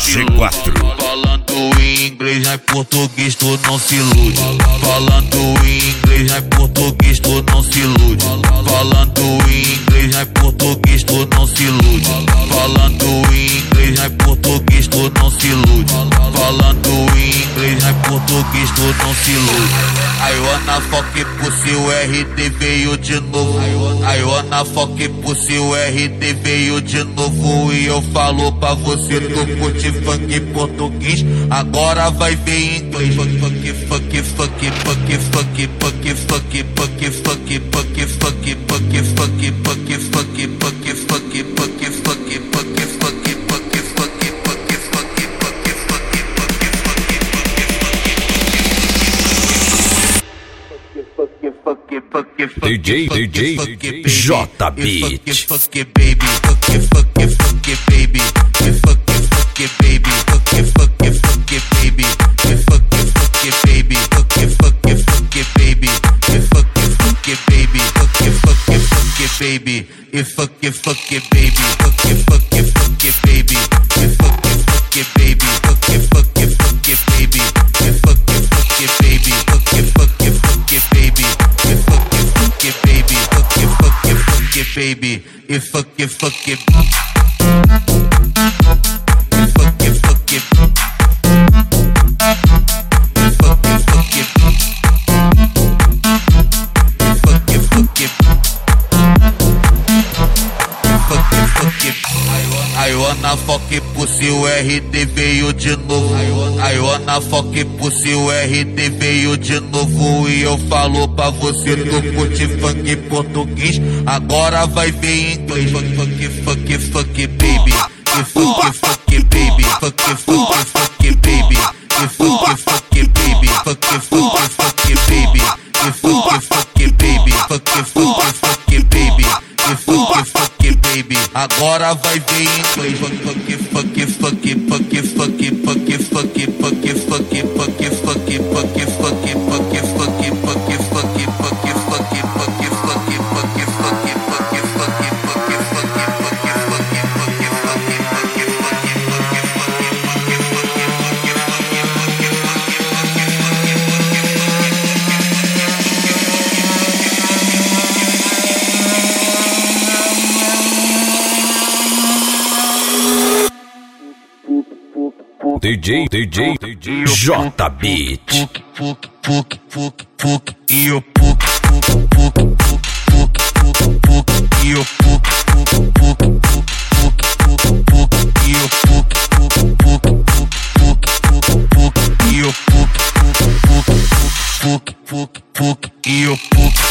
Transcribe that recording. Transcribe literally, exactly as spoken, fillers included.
G quatro. Falando em inglês, em português tu não se ilude. Falando em inglês, em português tu não se ilude. Falando em inglês, em português tu não se ilude. Falando em inglês, em português tu não se ilude. Falando em inglês, em português tu não se ilude. I wanna fuck pussy, o R D veio de novo. I wanna fuck pussy, o R D veio de novo. E eu falo pra você, tu curte funk português, agora vai ver inglês. Fuck, fuck, fuck, fuck, fuck, fuck, fuck, fuck, fuck, fuck, fuck, fuck, fuck, fuck, fuck, fuck, fuck, fuck, fuck, fuck, D J, D J, J Beat. Fuck baby, fuck fuck fuck baby, fuck fuck baby, fuck fuck fuck baby, fuck fuck baby, fuck fuck fuck baby, fuck fuck baby, fuck fuck fuck baby, e fuck fuck baby, fuck fuck fuck baby, fuck fuck baby, fuck fuck fuck baby, fuck fuck baby, fuck fuck fuck baby, fuck fuck baby, fuck fuck fuck baby, e fuck fuck fuck I wanna fuck pussy, o R D veio de novo. I wanna fuck pussy, o R D veio de novo. E eu falo pra você, tu curte funk português, agora vai ver inglês. Fuck, fuck, fuck, fuck, baby. E fuck, fuck, baby. Fuck, fuck, fuck, baby. E fuck, fuck, baby. Fuck, fuck, fuck, baby. E fuck, fuck, baby. Fuck, fuck, fuck, baby. E fuck, fuck, baby. Agora vai ver inglês. Fuck, fuck, fuck, fuck, fuck, fuck, fuck, fuck, fuck, fuck, fuck, fuck, fuck, fuck, D J, D J, J Beat. Puk, puk, puk, puk, puk, e o puk, puk, puk, puk, puk, puk, puk, e o puk, puk, puk, puk, puk, puk, puk, e o puk, puk, puk, puk, puk, puk, puk, e o puk, puk, puk, puk, puk, puk, e o puk.